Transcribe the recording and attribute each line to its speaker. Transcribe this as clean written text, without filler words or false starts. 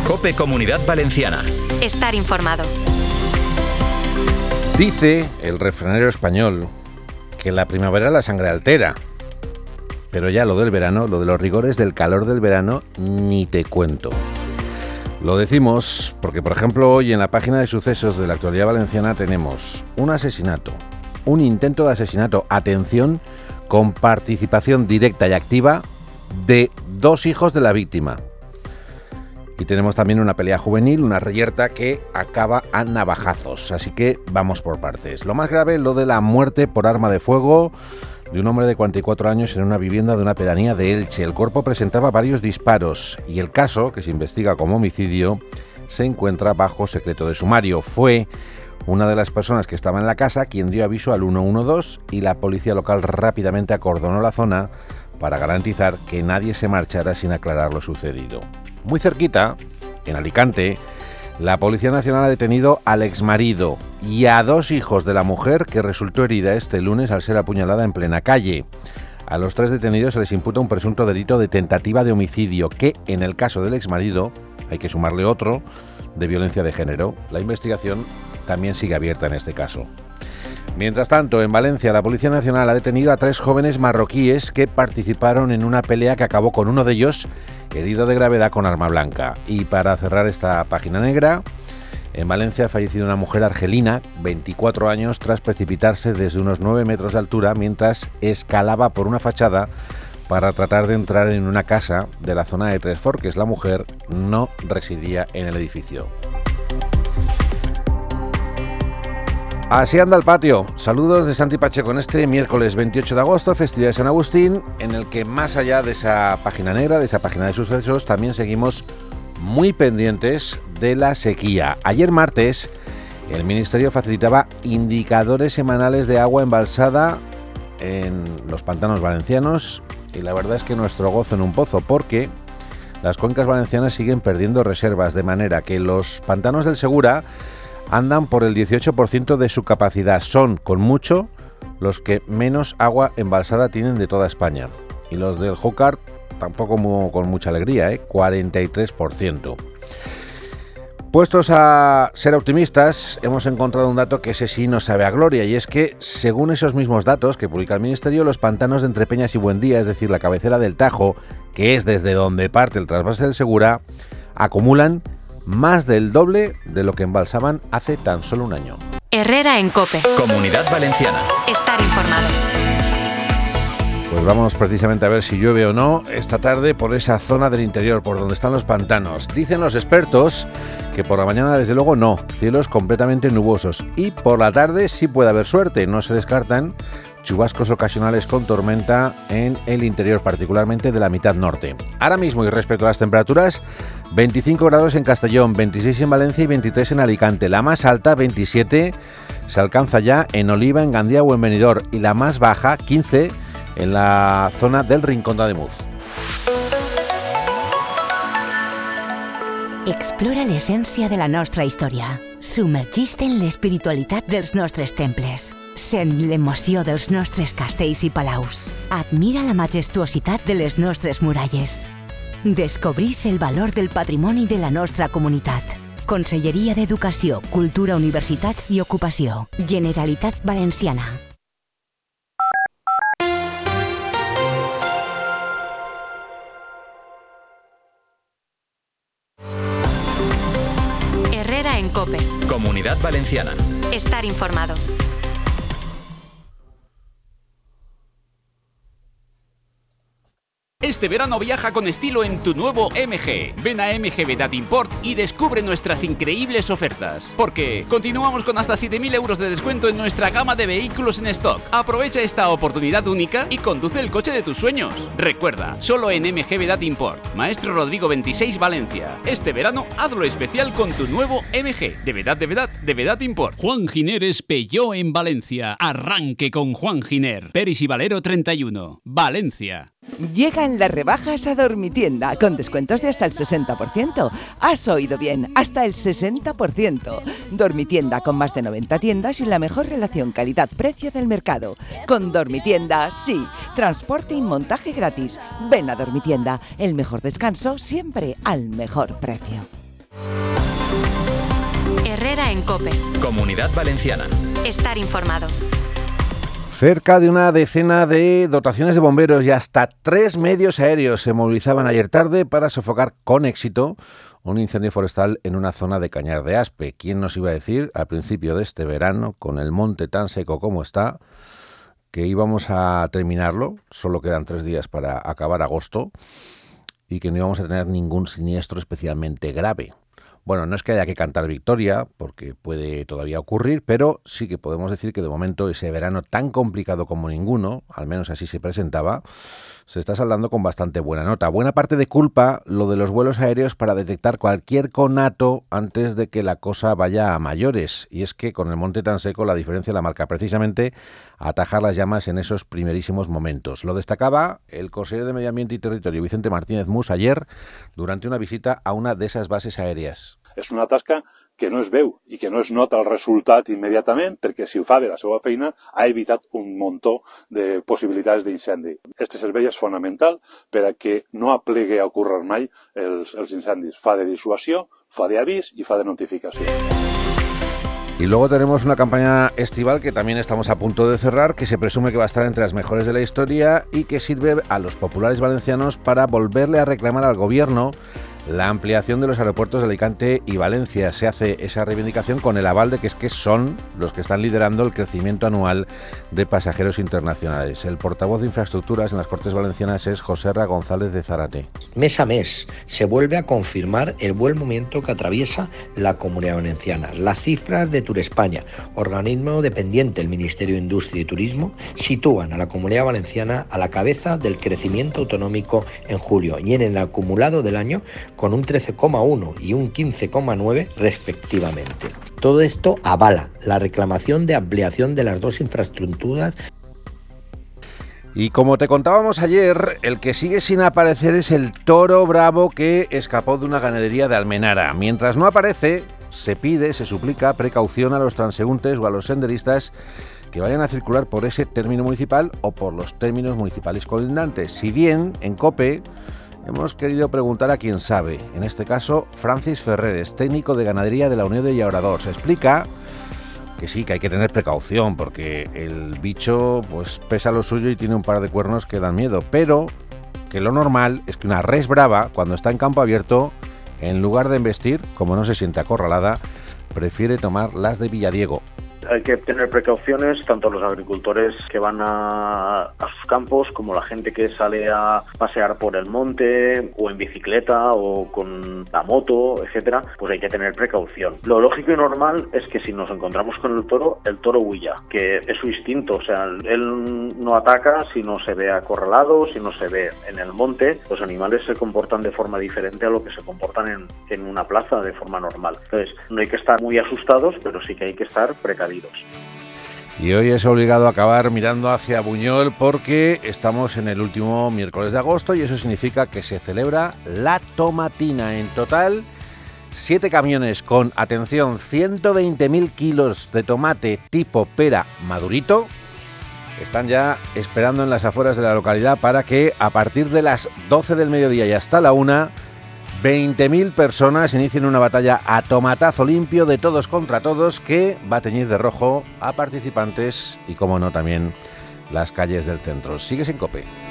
Speaker 1: COPE Comunidad Valenciana.
Speaker 2: Estar informado.
Speaker 3: Dice el refranero español que la primavera la sangre altera. Pero ya lo del verano, lo de los rigores del calor del verano, ni te cuento. Lo decimos porque, por ejemplo, hoy en la página de sucesos de la Actualidad Valenciana tenemos un asesinato, un intento de asesinato, atención, con participación directa y activa de 2 hijos de la víctima. Y tenemos también una pelea juvenil, una reyerta que acaba a navajazos. Así que vamos por partes. Lo más grave, lo de la muerte por arma de fuego de un hombre de 44 años en una vivienda de una pedanía de Elche. El cuerpo presentaba varios disparos y el caso, que se investiga como homicidio, se encuentra bajo secreto de sumario. Fue una de las personas que estaba en la casa quien dio aviso al 112 y la policía local rápidamente acordonó la zona para garantizar que nadie se marchara sin aclarar lo sucedido. Muy cerquita, en Alicante, la Policía Nacional ha detenido al exmarido y a 2 hijos de la mujer que resultó herida este lunes al ser apuñalada en plena calle. A los 3 detenidos se les imputa un presunto delito de tentativa de homicidio que, en el caso del exmarido, hay que sumarle otro de violencia de género. La investigación también sigue abierta en este caso. Mientras tanto, en Valencia, la Policía Nacional ha detenido a 3 jóvenes marroquíes que participaron en una pelea que acabó con uno de ellos herido de gravedad con arma blanca. Y para cerrar esta página negra, en Valencia ha fallecido una mujer argelina, 24 años, tras precipitarse desde unos 9 metros de altura mientras escalaba por una fachada para tratar de entrar en una casa de la zona de Tres Forques. La mujer no residía en el edificio. Así anda el patio. Saludos de Santi Pacheco en este miércoles 28 de agosto, festividad de San Agustín, en el que más allá de esa página negra, de esa página de sucesos, también seguimos muy pendientes de la sequía. Ayer martes, el Ministerio facilitaba indicadores semanales de agua embalsada en los pantanos valencianos y la verdad es que nuestro gozo en un pozo, porque las cuencas valencianas siguen perdiendo reservas, de manera que los pantanos del Segura andan por el 18% de su capacidad. Son, con mucho, los que menos agua embalsada tienen de toda España. Y los del Júcar tampoco con mucha alegría, 43%. Puestos a ser optimistas, hemos encontrado un dato que ese sí nos sabe a gloria, y es que, según esos mismos datos que publica el Ministerio, los pantanos de Entrepeñas y Buendía, es decir, la cabecera del Tajo, que es desde donde parte el trasvase del Segura, acumulan más del doble de lo que embalsaban hace tan solo un año.
Speaker 2: Herrera en COPE.
Speaker 1: Comunidad Valenciana.
Speaker 2: Estar informado.
Speaker 3: Pues vamos precisamente a ver si llueve o no esta tarde por esa zona del interior, por donde están los pantanos. Dicen los expertos que por la mañana desde luego no, cielos completamente nubosos, y por la tarde sí puede haber suerte, no se descartan chubascos ocasionales con tormenta en el interior, particularmente de la mitad norte. Ahora mismo, y respecto a las temperaturas, 25 grados en Castellón, 26 en Valencia y 23 en Alicante. La más alta, 27, se alcanza ya en Oliva, en Gandía o en Benidorm, y la más baja, 15, en la zona del Rincón d'Ademuz.
Speaker 4: Explora l'essència de la nostra història. Submergeix-te en l'espiritualitat dels nostres temples. Sent l'emoció dels nostres castells i palaus. Admira la majestuositat de les nostres muralles. Descobrís el valor del patrimoni de la nostra comunitat. Conselleria d'Educació, Cultura, Universitats i Ocupació. Generalitat Valenciana.
Speaker 2: Herrera en COPE.
Speaker 1: Comunidad Valenciana.
Speaker 2: Estar informado.
Speaker 5: Este verano viaja con estilo en tu nuevo MG. Ven a MG Vedat Import y descubre nuestras increíbles ofertas. Porque continuamos con hasta 7.000 euros de descuento en nuestra gama de vehículos en stock. Aprovecha esta oportunidad única y conduce el coche de tus sueños. Recuerda, solo en MG Vedat Import. Maestro Rodrigo 26, Valencia. Este verano hazlo especial con tu nuevo MG. De Vedat Import. Juan Gineres Peugeot en Valencia. Arranque con Juan Giner. Peris y Valero 31. Valencia.
Speaker 6: Llegan las rebajas a Dormitienda con descuentos de hasta el 60%. Has oído bien, hasta el 60%. Dormitienda, con más de 90 tiendas y la mejor relación calidad-precio del mercado. Con Dormitienda, sí. Transporte y montaje gratis. Ven a Dormitienda. El mejor descanso siempre al mejor precio.
Speaker 2: Herrera en COPE.
Speaker 1: Comunidad Valenciana.
Speaker 2: Estar informado.
Speaker 3: Cerca de una decena de dotaciones de bomberos y hasta 3 medios aéreos se movilizaban ayer tarde para sofocar con éxito un incendio forestal en una zona de Cañar de Aspe. ¿Quién nos iba a decir al principio de este verano, con el monte tan seco como está, que íbamos a terminarlo? Solo quedan 3 días para acabar agosto y que no íbamos a tener ningún siniestro especialmente grave. Bueno, no es que haya que cantar victoria, porque puede todavía ocurrir, pero sí que podemos decir que de momento ese verano tan complicado como ninguno, al menos así se presentaba, se está saldando con bastante buena nota. Buena parte de culpa lo de los vuelos aéreos para detectar cualquier conato antes de que la cosa vaya a mayores. Y es que con el monte tan seco la diferencia la marca precisamente atajar las llamas en esos primerísimos momentos. Lo destacaba el consejero de Medio Ambiente y Territorio, Vicente Martínez Mus, ayer durante una visita a una de esas bases aèries.
Speaker 7: És una tasca que no es veu i que no es nota el resultat immediatament, perquè si ho fa bé la seva feina ha evitat un muntó de possibilitats d'incendi. Este servei és fonamental per a que no aplegue a ocórrer mai els incendis. Fa de dissuasió, fa d'avís i fa de notificació.
Speaker 3: Y luego tenemos una campaña estival que también estamos a punto de cerrar, que se presume que va a estar entre las mejores de la historia y que sirve a los populares valencianos para volverle a reclamar al gobierno la ampliación de los aeropuertos de Alicante y Valencia. Se hace esa reivindicación con el aval de que es que son los que están liderando el crecimiento anual de pasajeros internacionales. El portavoz de Infraestructuras en las Cortes Valencianas es Joserra González de Zárate.
Speaker 8: Mes a mes se vuelve a confirmar el buen momento que atraviesa la Comunidad Valenciana. Las cifras de Turespaña, organismo dependiente del Ministerio de Industria y Turismo, sitúan a la Comunidad Valenciana a la cabeza del crecimiento autonómico en julio y en el acumulado del año con un 13,1 y un 15,9 respectivamente. Todo esto avala la reclamación de ampliación de las dos infraestructuras.
Speaker 3: Y como te contábamos ayer, el que sigue sin aparecer es el toro bravo que escapó de una ganadería de Almenara. Mientras no aparece, se pide, se suplica precaución a los transeúntes o a los senderistas que vayan a circular por ese término municipal o por los términos municipales colindantes. Si bien, en COPE, hemos querido preguntar a quien sabe, en este caso Francis Ferreres, técnico de ganadería de la Unión de Llauradors. Explica que sí, que hay que tener precaución porque el bicho pues pesa lo suyo y tiene un par de cuernos que dan miedo, pero que lo normal es que una res brava, cuando está en campo abierto, en lugar de embestir, como no se siente acorralada, prefiere tomar las de Villadiego.
Speaker 9: Hay que tener precauciones, tanto los agricultores que van a sus campos como la gente que sale a pasear por el monte o en bicicleta o con la moto, etcétera, pues hay que tener precaución. Lo lógico y normal es que si nos encontramos con el toro huya, que es su instinto, o sea, él no ataca si no se ve acorralado, si no se ve en el monte. Los animales se comportan de forma diferente a lo que se comportan en una plaza de forma normal. Entonces, no hay que estar muy asustados, pero sí que hay que estar precavidos.
Speaker 3: Y hoy es obligado a acabar mirando hacia Buñol porque estamos en el último miércoles de agosto y eso significa que se celebra la tomatina. En total, 7 camiones con, atención, 120.000 kilos de tomate tipo pera madurito están ya esperando en las afueras de la localidad para que a partir de las 12 del mediodía y hasta la 1, 20.000 personas inicien una batalla a tomatazo limpio de todos contra todos que va a teñir de rojo a participantes y, como no, también las calles del centro. Sigues en COPE.